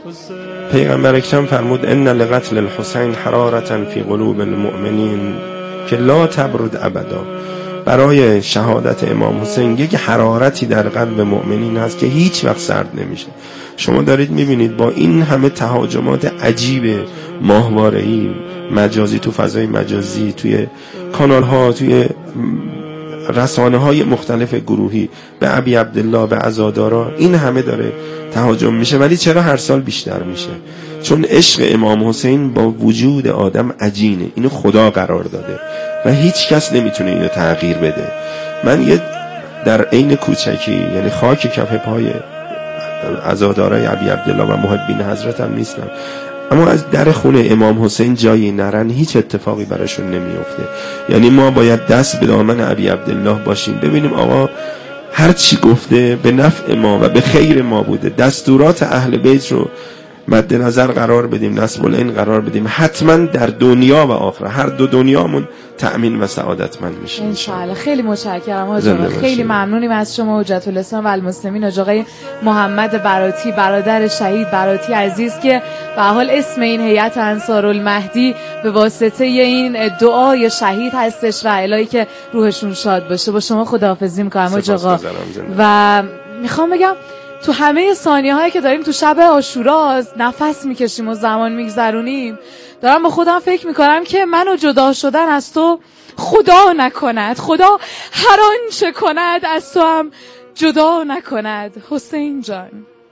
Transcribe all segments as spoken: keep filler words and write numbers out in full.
پیغمبر اکرم فرمود ان لقتل الحسین حرارة فی قلوب المؤمنین که لا تبرد ابدا. برای شهادت امام حسین یک حرارتی در قلب مؤمنین هست که هیچ وقت سرد نمیشه. شما دارید میبینید با این همه تهاجمات عجیب ماهواره‌ای مجازی تو فضای مجازی، توی کانال ها، توی رسانه های مختلف گروهی به ابی عبدالله، به عزادارا، این همه داره تهاجم میشه. ولی چرا هر سال بیشتر میشه؟ چون عشق امام حسین با وجود آدم عجینه، اینو خدا قرار داده و هیچ کس نمیتونه اینو تغییر بده. من یه در عین کوچکی، یعنی خاک کف پای عزادارای ابی عبدالله و محبین حضرت هم نیستم، اما از در خونه امام حسین جایی نرن هیچ اتفاقی براشون نمیفته. یعنی ما باید دست به دامن ابی عبدالله باشیم، ببینیم آقا هر چی گفته به نفع ما و به خیر ما بوده، دستورات اهل بیت رو مد نظر قرار بدیم، نصب العین قرار بدیم، حتما در دنیا و آخرت هر دو دنیامون تأمین و سعادتمند میشیم ان شاء الله. خیلی متشکرم حاج آقا، خیلی ممنونیم از شما حجت الاسلام و المسلمین حاج آقای محمد براتی، برادر شهید براتی عزیز که به حال اسم این هیئت انصارالمهدی به واسطه این دعای شهید هستش و الهی که روحشون شاد باشه. با شما خداحافظی می‌کنم حاج آقا و میخوام بگم تو همه ثانیه هایی که داریم تو شب عاشورا نفس میکشیم و زمان میگذرونیم، دارم با خودم فکر میکنم که منو جدا شدن از تو خدا نکند، خدا هر آنچه کند از تو هم جدا نکند. حسین جان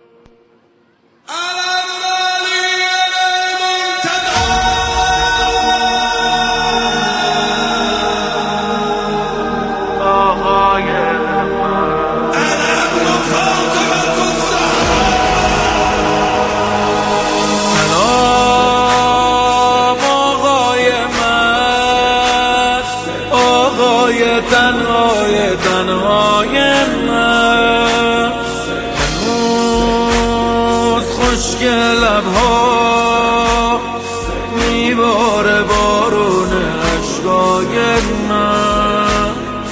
تنهای تنهای من هنوز خشک لبها میباره بارون عشقای من.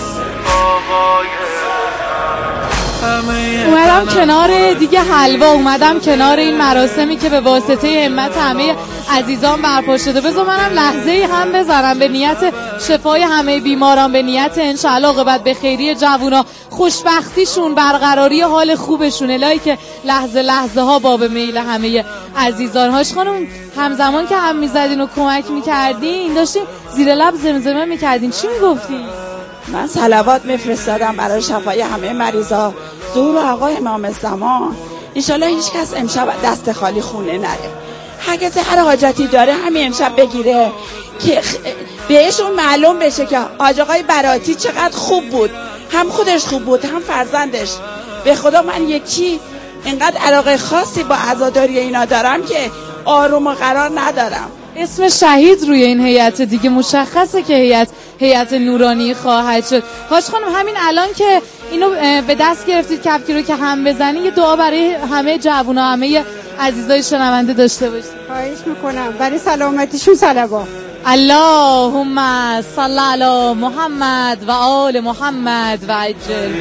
اومدم کنار دیگه حلوا، اومدم کنار این مراسمی که به واسطه همت همه عزیزان برپا شده. بذار منم لحظه‌ای هم بذارم به نیت شفای همه بیماران، به نیت انشالله عاقبت به خیری جوونا، خوشبختیشون، برقراری حال خوبشون، الهی که لحظه لحظه ها باب میل همه عزیزان. هاش خانم همزمان که هم میزدین و کمک میکردین داشتین زیر لب زمزمه میکردین، چی میگفتین؟ من صلوات میفرستادم برای شفای همه مریضا، ظهور آقای امام زمان. انشالله هیچ کس امشب دست خالی خونه نره. هر کسی هر حاجتی داره همین امشب بگیره که بهشون معلوم بشه که حاج آقای براتی چقدر خوب بود، هم خودش خوب بود هم فرزندش. به خدا من یکی اینقدر علاقه خاصی با عزاداری اینا دارم که آروم و قرار ندارم. اسم شهید روی این هیئت دیگه مشخصه که هیئت هیئت نورانی خواهد شد. حاج خانم همین الان که اینو به دست گرفتید کفکی رو که هم بزنید، یه دعا برای همه جوونا، همه عزیزای شنونده داشته باشید. خواهش میکنم. برای سلامتیشون صلوات. اللهم صل علی محمد و آل محمد و عجل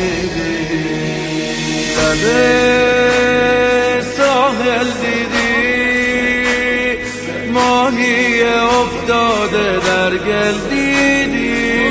ساحل دیدی ماهی افتاده در گل دیدی،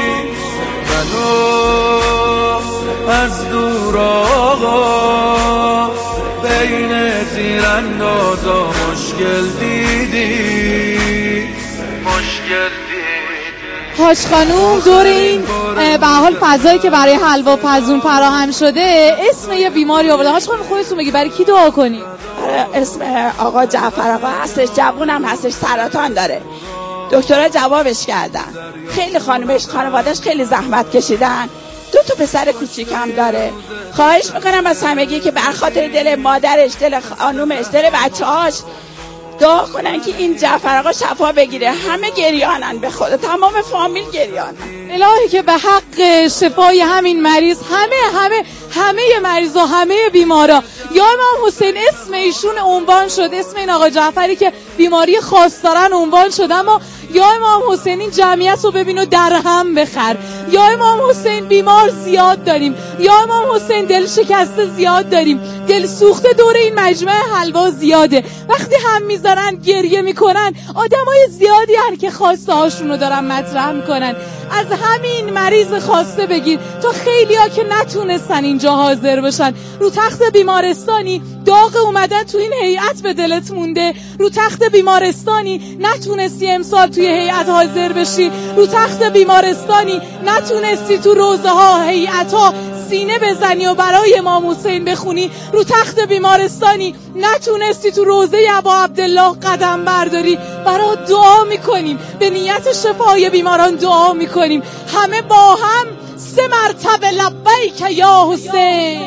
منو از دور آقا بین تیراندازا مشکل دیدی، مشکل دیدی. حاج خانوم دور این به حال فضایی که برای حلوا پزون فراهم شده اسم یه بیماری آورده. حاج خانوم خودتون بگی برای کی دعا کنی؟ اسم آقا جعفر آقا هستش، جوونم هستش، سرطان داره. دکترها جوابش کردن. خیلی خانمش خانوادهش خیلی زحمت کشیدن. دو تا پسر کوچیکم داره. خواهش میکنم از همگی که بر خاطر دل مادرش، دل خانومش، دل بچه‌هاش دعا کنن که این جعفر آقا شفا بگیره. همه گریانن، به خدا تمام فامیل گریانن. الهی که به حق شفای همین مریض همه همه همه مریضا، همه بیمارا، یا امام حسین اسم ایشون عنوان شد، اسم این آقا جعفری که بیماری خاص دارن عنوان شد، اما یا امام حسین این جمعیت رو ببین و در هم بخر، یا امام حسین بیمار زیاد داریم، یا امام حسین دل شکسته زیاد داریم، دل سوخته دور این مجمع حلوا زیاده. وقتی هم میذارن گریه میکنن آدمای زیادی هن که خواسته هاشونو دارن مطرح میکنن. از همین مریض خواسته بگیر تا خیلی ها که نتونستن اینجا حاضر بشن، رو تخت بیمارستانی داغ اومدن تو این هیئت به دلت مونده، رو تخت بیمارستانی نتونستی امسال توی هیئت حاضر بشی، رو تخت بیمارستانی نتونستی تو روزه ها هیئت ها سینه بزنی و برای امام حسین بخونی، رو تخت بیمارستانی نتونستی تو روزه ابا عبدالله قدم برداری. برای دعا میکنیم، به نیت شفای بیماران دعا میکنیم. همه با هم سه مرتبه لبیک یا حسین.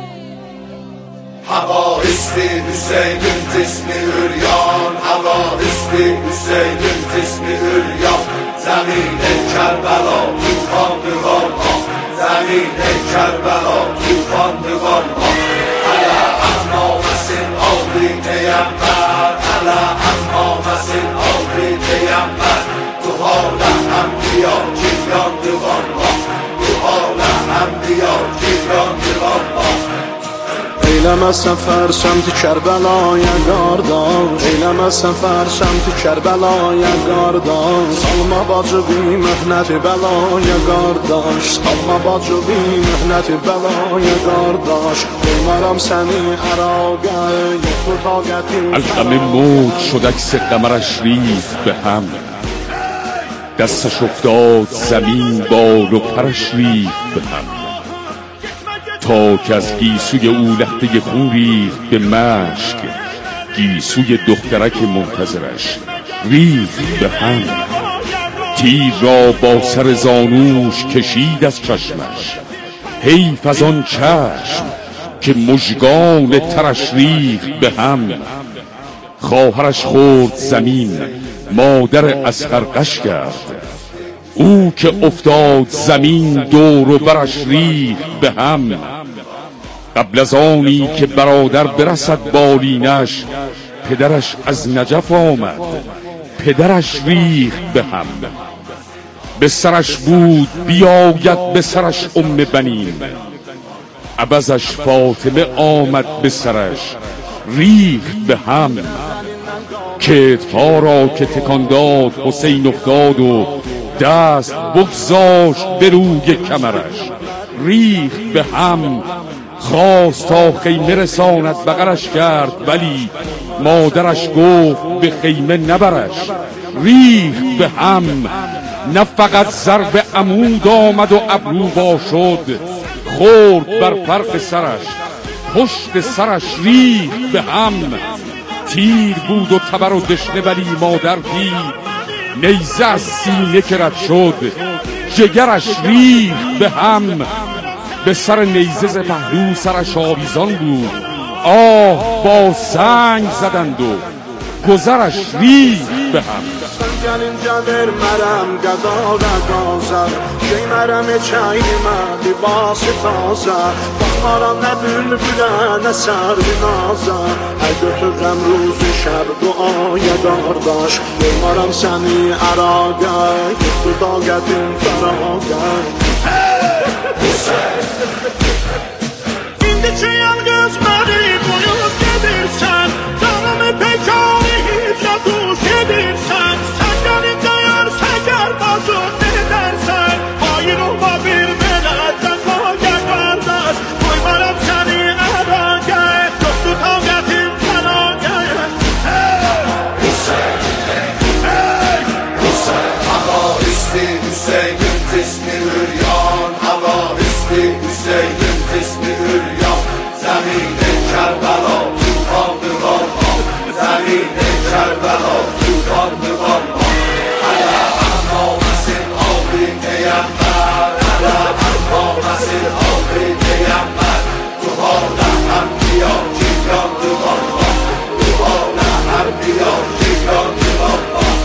Havaristi Hüseyin'in cismi üryan, Havaristi Hüseyin'in cismi üryan. Zemin-i Kerbela tufandı varmaz, Zemin-i Kerbela tufandı varmaz. Hala azmamesin avri Peygamber, Hala azmamesin avri Peygamber. Tu hala enbiya civyandı varmaz, Tu hala enbiya civyandı varmaz. ایلم سفر سمت کربلا یا گارداش، ایلم سفر سمت کربلا یا گارداش. سالما باجو بی مهنت بلا یا گارداش، سالما باجو بی مهنت بلا یا گارداش. بیمارم سنی عراقه یک تو طاقتی القم موج شد عکس قمرش ریخت به هم، دستش افتاد زمین بال و پرش ریخت به هم. تا که از گیسوی او لخته خون ریخت به مشک، گیسوی دخترک منتظرش ریخت به هم. تیر را با سر زانوش کشید از چشمش، حیف از آن چشم که مژگان ترش ریخت به هم. خواهرش خورد زمین، مادر اصغر غش کرد، او که افتاد زمین دور و برش ریخت به هم. قبل از آنی که برادر برسد بالینش، پدرش از نجف آمد، پدرش ریخت به هم. به سرش بود بیاید به سرش ام بنین، عوضش فاطمه آمد به سرش ریخت به هم. کتفا را که تکان داد حسین افتاد و دست بگذاشت به روی کمرش ریخت به هم. خواست تا خیمه رساند بغلش کرد، ولی مادرش گفت به خیمه نبرش ریخت به هم. نه فقط ضرب عمود آمد و ابروبا شد، خورد بر فرق سرش، پشت سرش ریخت به هم. تیر بود و تبر و دشنه، ولی مادر دید نیزه از سینه که رد شد، جگرش ریخت به هم. به سر نیزه ز پهلو سرش آویزان بود، آه با سنگ زدند و گذرش ریخت به هم. گل اینجا در مرم گدا و گازر، کی مرم چای ما لباس تازه. بخارا نه بلبله نه سر نازه، ای götürürəm روز شب دعای دارداش. بیمارم سنی عراقه یک تو طاقتین فراقه. İndi çiyan gözleri boyup gelirsen, canımı pekari hicra duş edirsen. Sen gelince yar seker bazı ne dersen, hayır olma bir melekten koya kardeş. Koymaram seni erage, yoktu tavgetin fenage. Hüseyin, hey Hüseyin, Havaristi Hüseyin'in cismi üryan, Havaristi Hüseyin'in cismi üryan. Zemin-i Kerbela tufandı varmaz, Zemin-i Kerbela tufandı varmaz. Hala azmamesin avri Peygamber, Hala azmamesin avri Peygamber. Tu hala enbiya civyandı varmaz, Tu hala enbiya civyandı varmaz.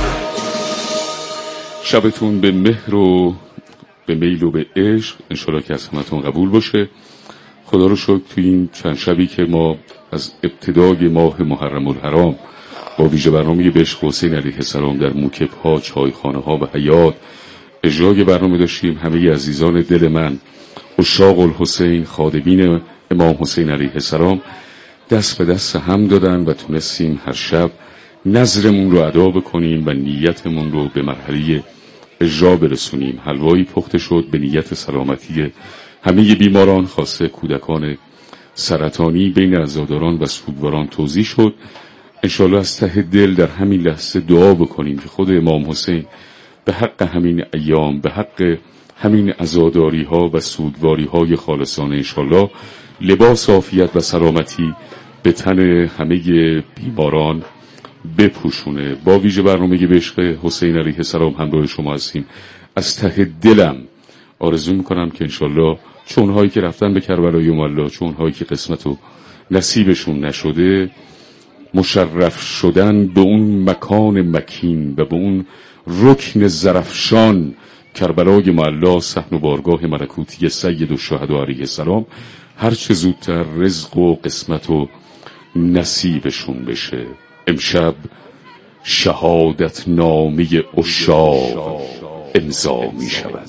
شبتون به مهر و به میل و به عشق انشالله که از همتون قبول باشه. خدا رو شکر تو این چند شبی که ما از ابتدای ماه محرم الحرام با ویژه برنامه به عشق حسین علیه السلام در موکب ها، چایخانه ها و حیات اجرای برنامه داشتیم. همه عزیزان دل من، عشاق الحسین، خادمین امام حسین علیه السلام، دست به دست هم دادن و تونستیم هر شب نظرمون رو ادا بکنیم و نیتمون رو به مرحله اجرا برسونیم. حلوایی پخته شد به نیت سلامتی همه بیماران، خاصه کودکان سرطانی، بین عزاداران و سوگواران توزیع شد. انشاءالله از ته دل در همین لحظه دعا بکنیم که خود امام حسین به حق همین ایام، به حق همین عزاداری ها و سوگواری های خالصانه انشاءالله لباس عافیت و سلامتی به تن همه بیماران بپوشونه. با ویژه برنامه به عشق حسین علیه السلام همراه شما هستیم. از ته دلم آرزو میکنم که انشالله چون هایی که رفتن به کربلای مولا، چون هایی که قسمت و نصیبشون نشده، مشرف شدن به اون مکان مکین و به اون رکن زرفشان کربلای مولا، صحن و بارگاه ملکوتی سید الشهدا علیه السلام، هر چه زودتر رزق و قسمت و نصیبشون بشه. امشب شهادت نامه عشاق امضا می شود.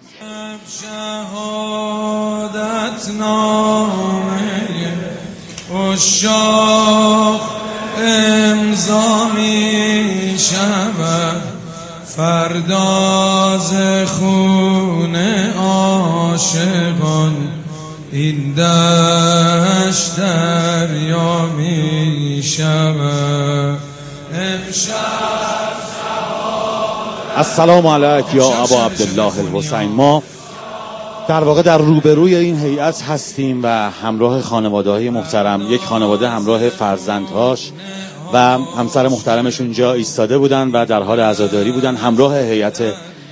شهادت نامه عشاق امضا می شود، فرداز خون عاشقان این دشت دریا می شود. السلام علیک یا ابا عبدالله الحسین. ما در واقع در روبروی این هیئت هستیم و همراه خانواده های محترم، یک خانواده همراه فرزندهاش و همسر محترمش اونجا ایستاده بودن و در حال عزاداری بودن همراه هیئت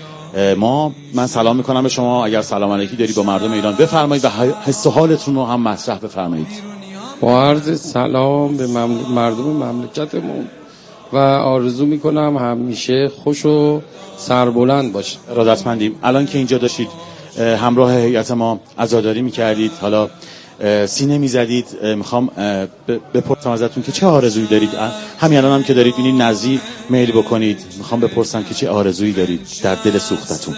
ما. من سلام میکنم به شما. اگر سلام علیکی داری با مردم ایران بفرمایید و حس و حالتون رو هم مطرح بفرمایید. با عرض سلام به مردم مملکتمون و آرزو میکنم همیشه خوش و سربلند باشه. ارادتمندیم. الان که اینجا داشتید همراه هیئت ما عزاداری میکردید، حالا سینه میزدید، میخوام بپرسم ازتون که چه آرزویی دارید؟ همین الان هم که دارید این نظری میل بکنید، میخوام بپرسم که چه آرزویی دارید در دل سوختتون؟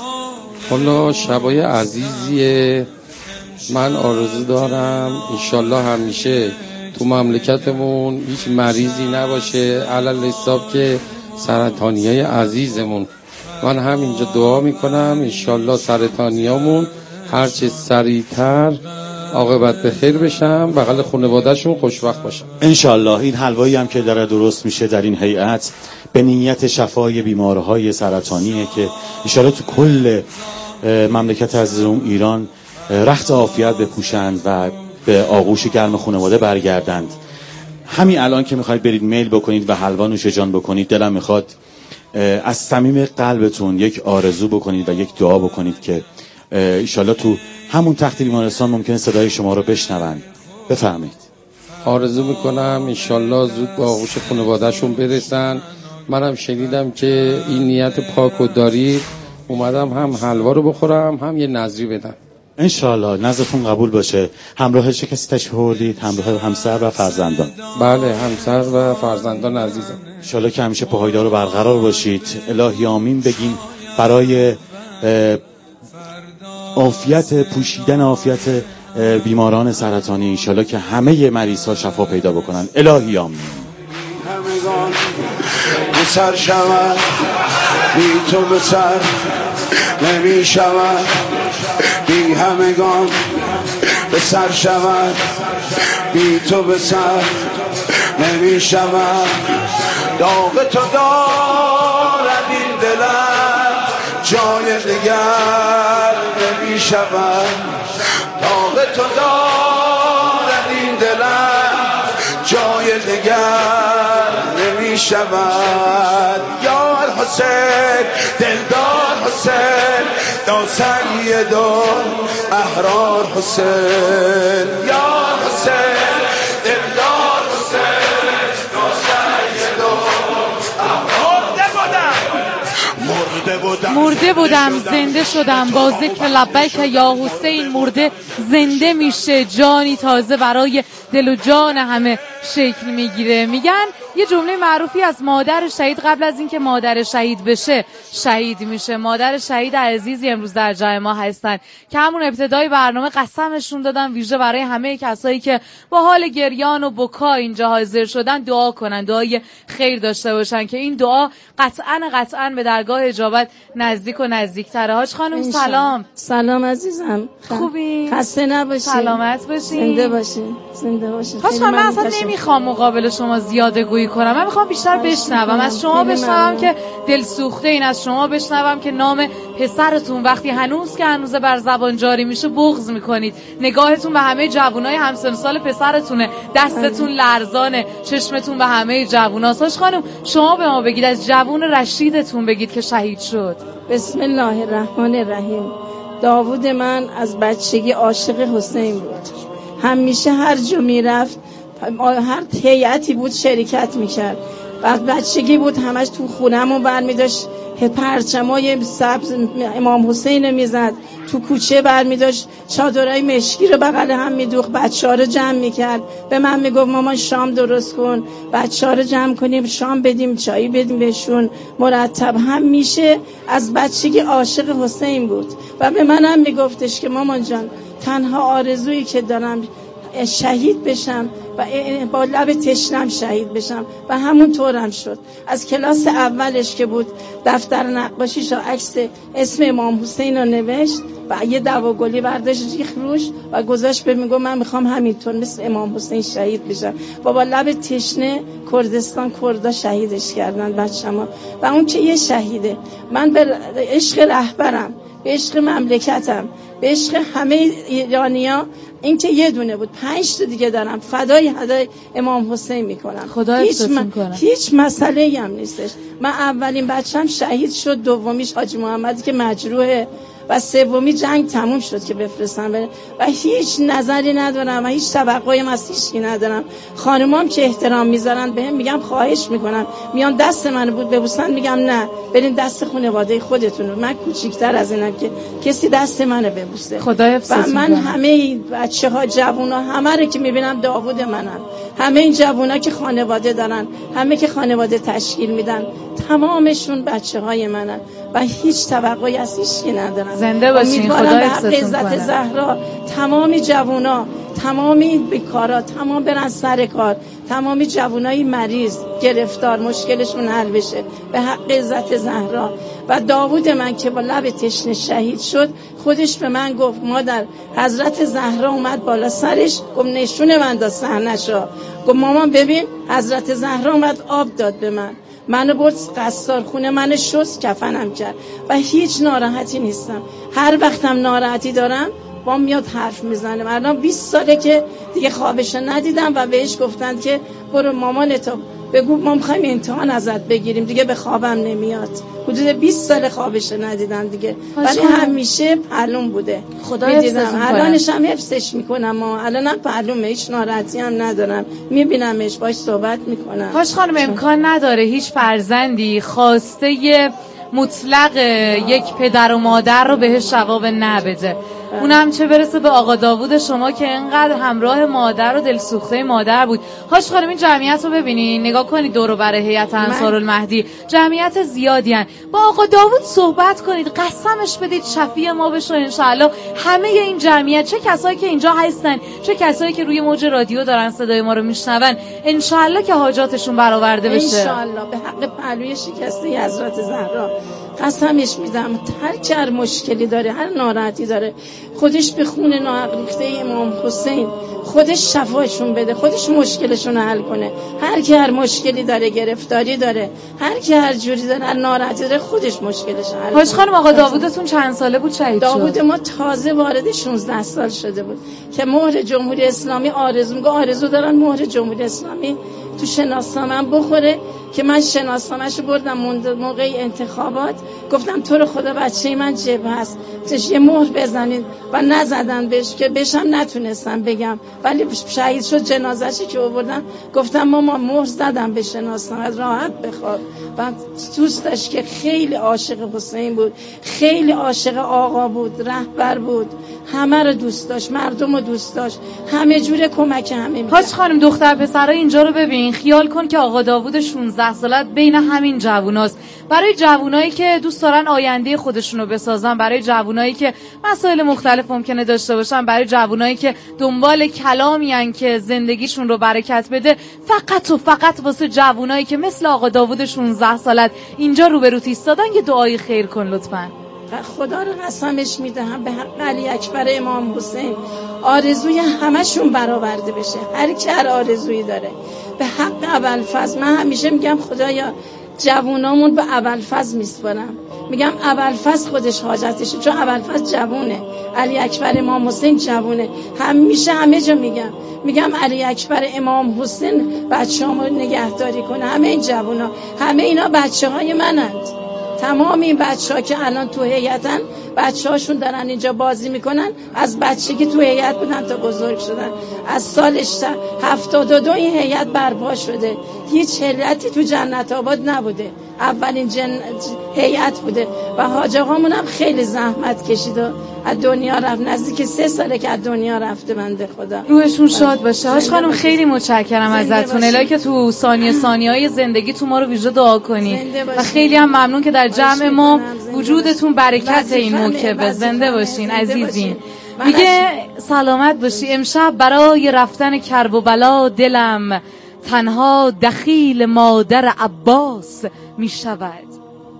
حالا شبای عزیزیه، من آرزو دارم انشالله همیشه تو مملکتمون هیچ مریضی نباشه، علل حساب که سرطانیای عزیزمون. من همینجا دعا میکنم انشالله سرطانیامون هرچه سریعتر عاقبت به خیر بشم، بغل خانواده‌شون خوشبخت باشم انشالله. این حلوایی هم که داره درست میشه در این هیئت به نیت شفای بیمارهای سرطانیه که انشالله تو کل مملکت عزیزمون ایران رخت عافیت بپوشند و به آغوش گرم خانواده برگردند. همین الان که میخواید برید میل بکنید و حلوا نوش جان بکنید، دلم میخواد از صمیم قلبتون یک آرزو بکنید و یک دعا بکنید که انشالله تو همون تخت بیمارستان ممکنه صدای شما رو بشنون. بفرمایید. آرزو میکنم انشالله زود به آغوش خانواده‌شون برسن. منم شنیدم که این نیت پاک و دارید، اومدم هم حلوا رو بخورم هم یه نظری بدم. انشالله نظرتون قبول باشه. همراه چه کسی تشریف آوردید؟ همراه همسر و فرزندان؟ بله، همسر و فرزندان عزیزم. انشالله که همیشه پایدار و برقرار باشید. الهی آمین بگیم برای عافیت، پوشیدن عافیت بیماران سرطانی. انشالله که همه مریض ها شفا پیدا بکنن. الهی آمین. همگان به سر شود، بی تو به سر نمی شود، بی همگان به سر شود، بی تو به سر نمی شود. داغ تو دارد این دلم، جای دیگر نمی شود. داغ تو دارد این دلم، جای دیگر نمی شود. یا الحسین دلدار حسین، دا سید و احرار حسین. یا حسین دلدار حسین، دا سید و احرار. مرده بودم مرده بودم زنده شدم، با ذکر لبیک یا حسین. مرده زنده میشه، جانی تازه برای دل و جان همه شکل میگیره. میگن یه جمله معروفی از مادر شهید قبل از اینکه مادر شهید بشه شهید میشه. مادر شهید عزیزی امروز در جای ما هستن که همون ابتدای برنامه قسمشون دادن ویژه برای همه کسایی که با حال گریان و بکا اینجا حاضر شدن دعا کنن، دعای خیر داشته باشن که این دعا قطعاً قطعاً به درگاه اجابت نزدیک و نزدیک‌تره. حاج خانم سلام. سلام عزیزم. خوبی؟ خسته نباشی. سلامت باشی. زنده باشی. زنده باشی. حاج خانم من اصلا نمیخوام مقابل شما زیاده گویی کنم. من میخوام بیشتر بشنوم از شما، بشنوم که دل سوخته این، از شما بشنوم که نام پسرتون وقتی هنوز که هنوز بر زبان جاری میشه بغض میکنید، نگاهتون به همه جوانای همسن سال پسرتونه، دستتون لرزانه، چشمتون به همه جواناست. حاج خانم شما به ما بگید از جوان رشیدتون بگید که شهید شد. بسم الله الرحمن الرحیم. داوود من از بچگی عاشق حسین بود. همیشه هر جا میرفت، هر هیئتی بود شرکت میکرد. بعد بچگی بود همش تو خونمون برمی داشت پرچمای سبز امام حسین میزد، تو کوچه برمی داشت چادرای مشکی رو بغل هم میدوخت، بچه ها رو جمع میکرد. به من میگفت مامان شام درست کن، بچه ها رو جمع کنیم شام بدیم، چایی بدیم بهشون مرتب. هم میشه از بچگی عاشق حسین بود و به منم میگفتش که مامان جان تنها آرزویی که دارم شهید بشم و با لب تشنم شهید بشم و همون طورم شد. از کلاس اولش که بود دفتر نقاشیش عکس اسم امام حسین رو نوشت و یه دواگلی برداشت ریخ روش و گذاشت به میگم من میخوام همینطور مثل امام حسین شهید بشم. و با لب تشنه کردستان کردا شهیدش کردن بچه‌ما و اون که یه شهیده. من به عشق رهبرم، به عشق مملکتم، به عشق همه ایرانی‌ها، این که یه دونه بود پنج تا دیگه دارم، فدای هدای امام حسین میکنم. خدا هیچ م... هیچ مسئله‌ای هم نیستش. من اولین بچه‌م شهید شد، دومیش حاجی محمدی که مجروحه و سومی جنگ تموم شد که بفرستم بره و هیچ نظری ندارم و هیچ توقعی هم از هیچکی ندارم. خانمام که احترام میذارن بهم میگم خواهش میکنم، میان دست منو بود ببوسن میگم نه برین دست خانواده خودتون. من کوچیک‌تر از اینم که کسی دست منو ببوسه. خدا حفظتون و من همه این بچه‌ها جوونا همه رو که میبینم داوود منن، همه این جوونا که خانواده دارن، همه که خانواده تشکیل میدن، تمامشون بچه‌های منن و هیچ توقعی از هیچکی ندارم. زنده باشین. خدا حفظتون کنه. زهرا تمامی جوونا، تمامی بیکارا، تمام برن سر کار، تمامی جوانای مریض گرفتار مشکلشون حل بشه به حق عزت زهرا. و داوود من که با لب تشنه شهید شد خودش به من گفت مادر حضرت زهرا اومد بالا سرش، گفت نشونه من دا صحنه‌شو، گفت مامان ببین حضرت زهرا اومد آب داد به من، منو برد قصار خونه من شست کفنم کرد و هیچ ناراحتی نیستم. هر وقتم ناراحتی دارم با میاد حرف میزنه. الان بیست ساله که دیگه خوابش ندیدم و بهش گفتن که برو مامانتو بگو ما میخوایم امتحان ازت بگیریم، دیگه به خوابم نمیاد. حدود بیست سال خوابش ندیدم دیگه، ولی همیشه پهلوم بوده. خدا میدیدم. الانش هم حفظش میکنم، الانم پهلومه، هیچ ناراحتی هم ندارم، میبینمش باش صحبت میکنم. حاج خانم امکان نداره هیچ فرزندی خواسته مطلق یک پدر و مادر رو بهش جواب نبده، اونم چه برسه به آقا داوود شما که اینقدر همراه مادر و دلسوخته مادر بود. حاج خانم این جمعیت رو ببینین، نگاه کنید دور و بر هیئت انصارالمهدی، جمعیت زیادی هن. با آقا داوود صحبت کنید، قسمش بدید شفیع ما بشه انشاءالله. همه این جمعیت، چه کسایی که اینجا هستن، چه کسایی که روی موج رادیو دارن صدای ما رو میشنون، انشاءالله که حاجاتشون برآورده بشه انشاءالله به حق پهلوی شکسته حضرت زهرا. قسمش میدم هر هر مشکلی داره، هر ناراحتی داره، خودش به خون ناحق ریخته امام حسین خودش شفاشون بده، خودش مشکلشون رو حل کنه. هر کی هر مشکلی داره، گرفتاری داره، هر کی هر جوری داره، هر ناراحتی داره، خودش مشکلش حل کنه. حاج خانم آقا داوودتون چند ساله بود شهید شد؟ داوود ما تازه وارد شانزده سال شده بود که مهر جمهوری اسلامی آرزو میگه آرزو دارن مهر جمهوری اسلامی تو شناسنامه‌ام بخوره که من شناسنامه‌شو بردم موقع انتخابات، گفتم تو رو خدا بچه من جبهه هست یه مهر بزنید و نزدن بهش که بشم نتونستم بگم، ولی شهید شد. جنازه‌شو که آوردن گفتم مامان مهر زدم به شناسنامه راحت بخواب. و دوستش که خیلی عاشق حسین بود، خیلی عاشق آقا بود، رهبر بود، همه رو دوست داشت، مردم رو دوست داشت، همه جوره کمک همه می‌کرد. حاج خانم دختر پسرها اینجا رو ببین، خیال کن که آقا داوود شانزده سالت بین همین جووناست. برای جوونایی که دوست دارن آینده خودشونو بسازن، برای جوونایی که مسائل مختلف ممکنه داشته باشن، برای جوونایی که دنبال کلامی ان که زندگیشون رو برکت بده، فقط و فقط واسه جوونایی که مثل آقا داوود شانزده سالت اینجا روبروت ایستادن یه دعای خیر کن لطفاً. خدا رو قسمش میدهم به حق علی اکبر امام حسین آرزوی همشون برآورده بشه، هر کی هر آرزویی داره. به حق ابوالفضل من همیشه میگم خدایا جوونامون به ابوالفضل میسپارم، میگم ابوالفضل خودش حاجتشه، چون ابوالفضل جوونه، علی اکبر امام حسین جوونه. همیشه همه جا میگم میگم علی اکبر امام حسین بچه‌هامو نگهداری کنه. همه این جوونا، همه اینا بچه‌های منند. تمام این بچه‌ها که الان تو هیئتن، بچه‌هاشون دارن اینجا بازی میکنن، از بچگی تو هیئت بودن تا بزرگ شدن. از سال هفتاد و دو این هیئت برپا شده. هیچ علتی تو جنت آباد نبوده، اولین جن... هیئت بوده و حاج آقامون هم خیلی زحمت کشید و از دنیا رفت. نزدیک سه ساله که از دنیا رفته بنده خدا. روحشون شاد باشه. حاج خانم خیلی متشکرم ازتون، الهی که تو ثانیه ثانیه‌های زندگی تو ما رو ویژه دعا کنی و خیلی هم ممنون که در جمع ما وجودتون برکت این موکبه. زنده باشین عزیزین. میگه سلامت باشی. امشب برای رفتن کرب و بلا دلم تنها دخیل مادر عباس می شود.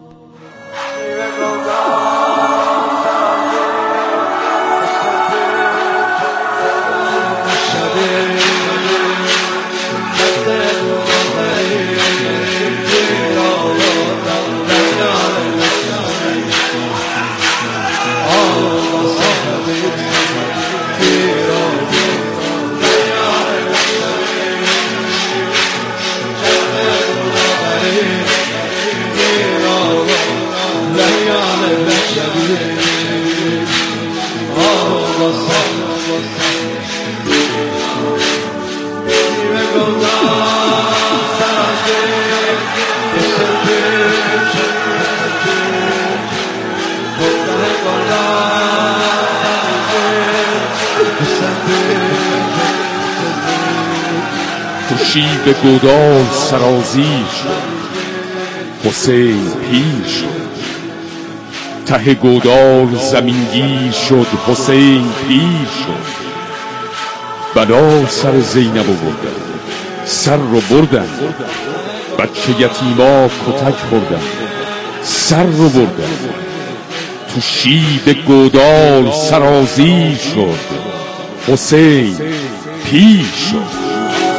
شیب گودال سرازی شد، حسین پیر شد. ته گودال زمینگیر شد، حسین پیر شد. بلا سر زینب بردن، سر رو بردن. بچه یتیما کتک خوردن، سر رو بردن. تو شیب گودال سرازی شد، حسین پیر شد.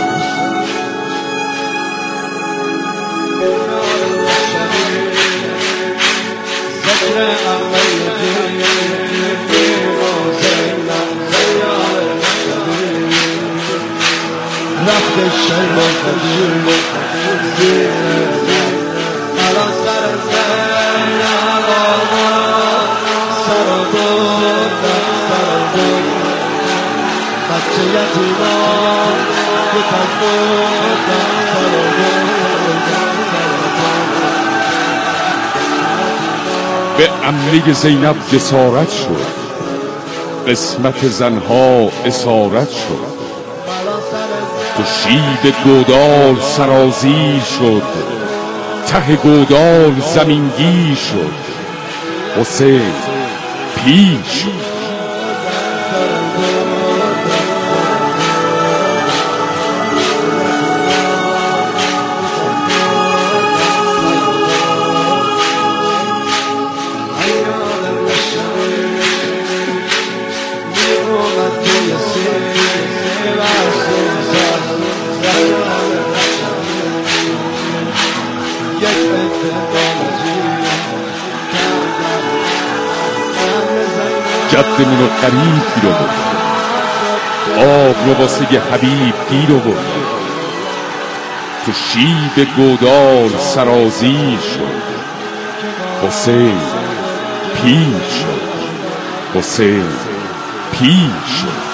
به عمه زینب جسارت شد، قسمت زنها اسارت شد. تو شیب گودال سرازیر شد، ته گودال زمینگیر شد. حسین پیر شد. جدمون رو قریب گیر آورد، آب رو واسه حبیب گیر آورد. تو شیب گودال سرازیر شد، حسین پیر شد. حسین پیر شد.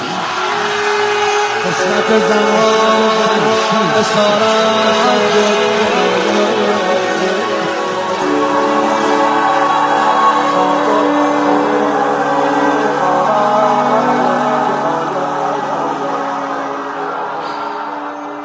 قسمت زمان اسارت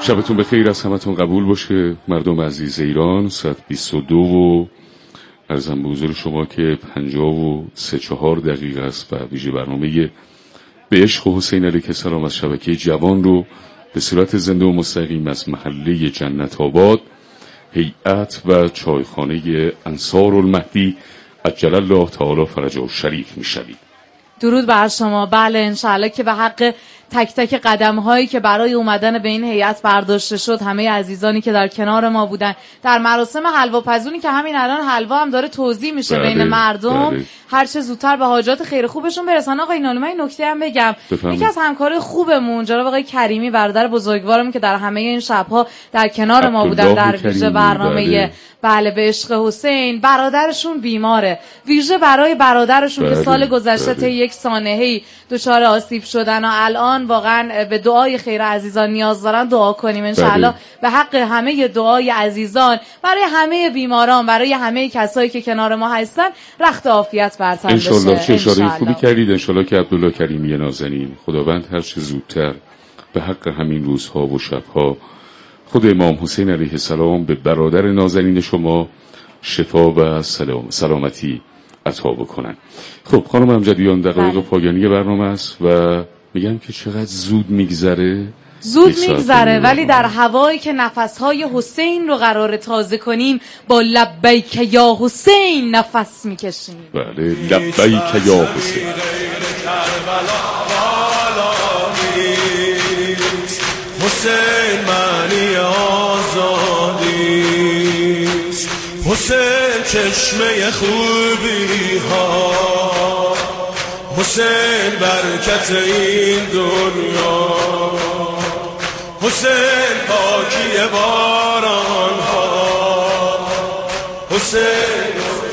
شبتون بخیر از همتون قبول باشه مردم عزیز ایران. ساعت بیست و دو و عرضم به حضور شما که پنجاه و سه چهار دقیقه است و ویژه برنامه به عشق حسین علیه السلام از شبکه جوان رو به صورت زنده و مستقیم از محله جنت آباد هیئت و چایخانه انصار المهدی عجل الله تعالی فرجه شریف میشوید. درود بر شما. بله انشاءالله که به حق تک تک قدم هایی که برای اومدن به این هیئت برداشته شد، همه عزیزانی که در کنار ما بودن در مراسم حلوا پزونی که همین الان حلوا هم داره توزیع میشه بله، بین مردم بله. هر چه زودتر به حاجات خیر خوبشون برسن. آقای نالو من این نکته هم بگم بفهم. یکی از همکار خوبمون جناب آقای کریمی برادر بزرگوارم که در همه این شبها در کنار ما بودن در ویژه برنامه بله. بله به عشق حسین، برادرشون بیماره، ویژه برای برادرشون بله. که سال گذشته بله. یک سانحه‌ای دچار آسیب شدن و الان واقعا به دعای خیر عزیزان نیاز دارن، دعا کنیم انشاءالله به حق همه دعای عزیزان برای همه بیماران، برای همه کسایی که کنار ما هستن، رخت عافیت برتر بشه انشاءالله. چه اشاره خوبی کردید. انشاءالله که عبدالله کریمی نازنین خداوند هر چه زودتر به حق همین روزها و شبها خود امام حسین علیه السلام به برادر نازنین شما شفا و سلام سلامتی عطا بکنن. خب خانم امجدیان دقایق پایانی برنامه است و میگم که چقدر زود میگذره. زود میگذره ولی در هوایی که نفسهای حسین رو قرار تازه کنیم با لبیک یا حسین نفس میکشیم. بله لبیک یا حسین. حسین معنی آزادی، حسین چشمه خوبی ها، حسین برکت این دنیا، حسین پاکی باران ها، حسین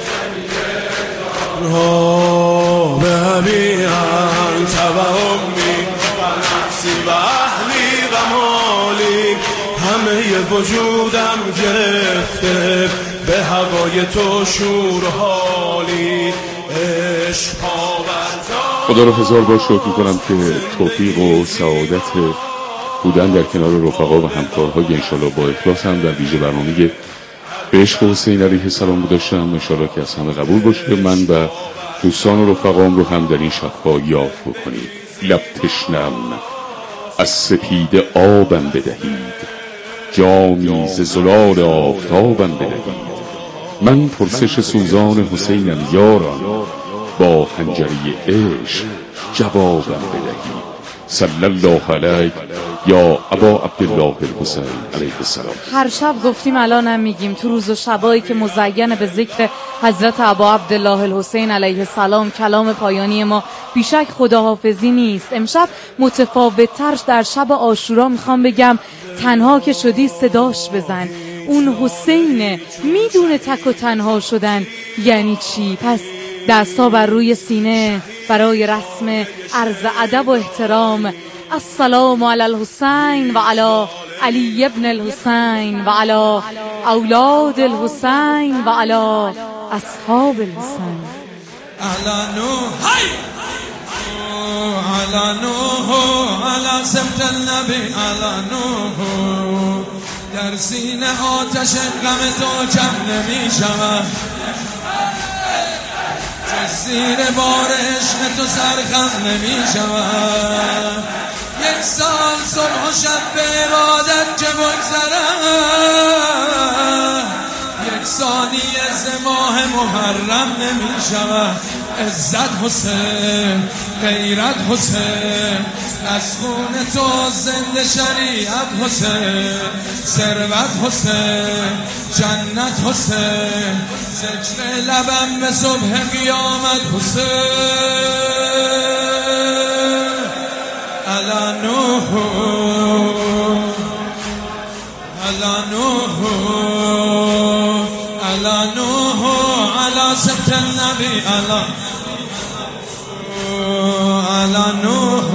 ها به همیان تبهم می نفسی و اهلی و مالی، همه وجودم گرفته به هوای تو شور حالی، عشق خدا رو هزار بار شکر میکنم که توفیق و سعادت بودن در کنار رفقا و همکارهای انشالله با اخلاص هم در ویژه برنامه به عشق حسین علیه السلام رو داشتم. انشالله که از همه قبول باشه. من و دوستان و رفقام رو هم در این شبها یاد بکنید. لب تشنم از سپید آبم بدهید، جامی ز زلال آفتابم بدهید، من پرسش سوزان حسینم یاران، با خنجری عشق جوابم بدهید. صلی الله علیه یا ابا عبدالله الحسین علیه السلام. هر شب گفتیم الانم میگیم تو روز و شبایی که مزین به ذکر حضرت ابا عبدالله الحسین علیه السلام کلام پایانی ما بیشک خداحافظی نیست. امشب متفاوت‌تر در شب عاشورا میخوام بگم تنها که شدی صداش بزن، اون حسینه، میدونه تک و تنها شدن یعنی چی. پس دستا بر روی سینه برای رسم عرض ادب و احترام. السلام علی الحسین و علی علی ابن الحسین و علی اولاد الحسین و علی اصحاب الحسین. علی نوح علی نوح علی سبت النبی علی نوح، در سینه آتش غم تو کم نمی شود، زیر بار عشق تو سرخم نمی شود. یک سال صبح و شب به عبادت که بگذره، یک ثانیه ز ماه محرم نمی شود. عزت حسین، غیرت حسین، از خون تو زنده شریعت حسین، ثروت حسین، جنت حسین، ذکر لبم به صبح قیامت حسین. علی نوح علی نوح علی نوح علی سبت النبی علی علی نوح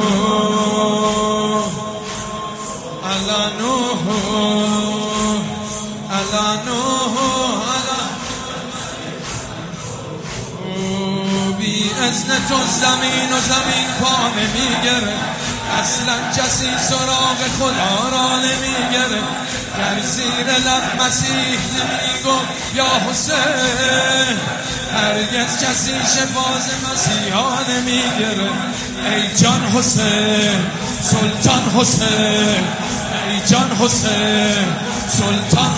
علی نوح علی نوح بی اذن تو زمین و زمین پا نمیگره، اصلا کسی سراغ خدا را نمیگره، گر زیر لب مسیح نمیگفت یا حسین، هرگز کسی شفاز مسیحا نمیگره. ای جان حسین سلطان حسین، ای جان حسین سلطان